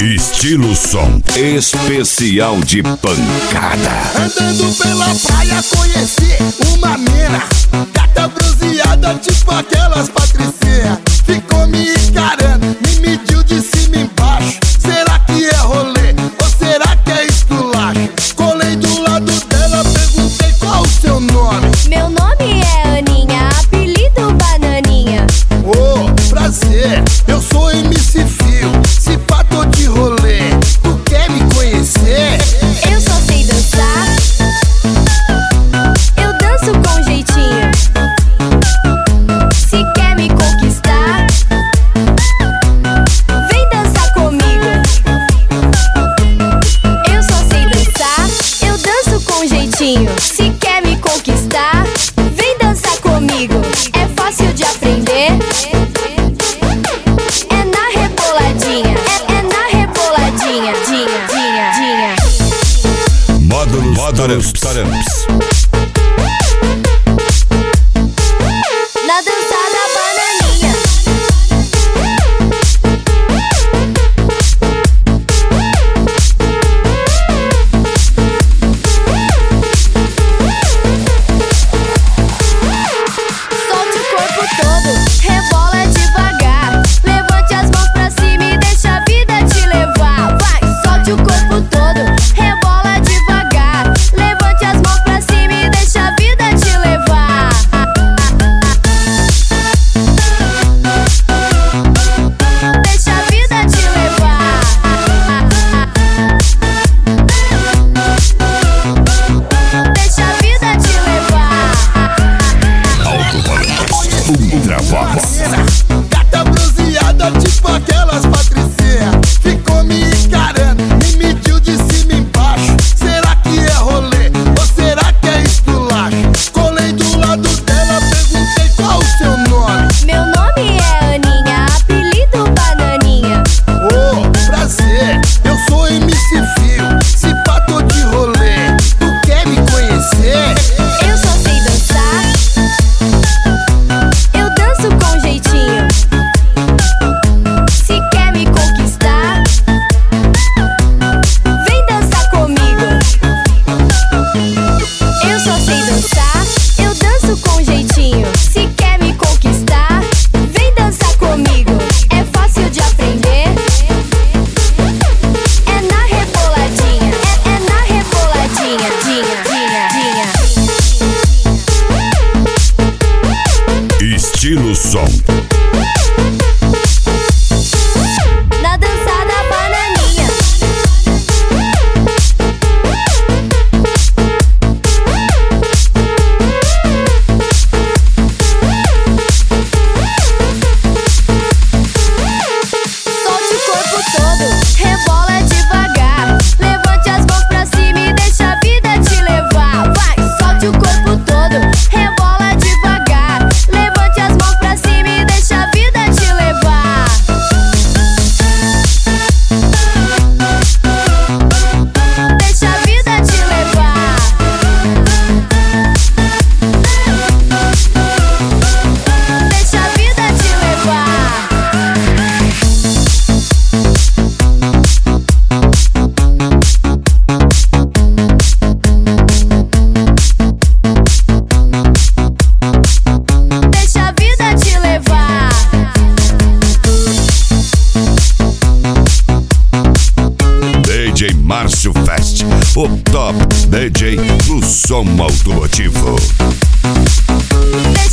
Estilo som especial de pancada. Andando pela praia conheci uma mina, gata bronzeada tipo aquelas patricinhas. Ficou me encarando, me mediu de cima e embaixo. Será que é rolê ou será que é esculacho? Colei do lado dela, perguntei qual o seu nome. Meu nome é Aninha, apelido Bananinha. Oh, prazer, eu sou MC Fio. Se pá, tô de rolê, tu quer me conhecer? Eu só sei dançar, eu danço com jeitinho. Se quer me conquistar, vem dançar comigo. Eu só sei dançar, eu danço com jeitinho. Se quer me conquistar, vem dançar comigo. É fácil de aprender, é na reboladinha, é na reboladinha, dinha. Módulos Taramps. Na dançada Bananinha. Solte o corpo todo, rebola devagar. Levante as mãos pra cima e deixa a vida te levar. Vai, solte o corpo todo, rebola devagar. Levante as mãos pra cima e deixa a vida te levar. Deixa a vida te levar. Deixa a vida te levar. Ultra Vox. Gata bronzeada tipo aquelas patricinhas. Ficou me encarando, me mediu de cima e embaixo. Será que é rolê ou será que é esculacho? Colei do lado dela, perguntei qual o seu nome. Meu nome é Aninha, apelido Bananinha. Oh, prazer, eu sou MC Fio. Se pá, tô de rolê, tu quer me conhecer? Eu só sei dançar, eu danço com jeitinho. Se quer me conquistar, vem dançar comigo. Eu só sei dançar, eu danço com jeitinho. Se quer me conquistar, vem dançar comigo. É fácil de aprender, é na reboladinha, é na reboladinha, dinha. Estilo som. Na dançada Bananinha. Solte o corpo todo, rebola devagar. Levante as mãos pra cima e deixa a vida te levar. Vai, solte o corpo todo, rebola devagar. Levante as mãos pra cima e deixa a vida te levar. Deixa a vida te levar. Deixa a vida te levar. Deixa a vida te levar. DJ Márcio Fest, o top DJ do som automotivo. Deixa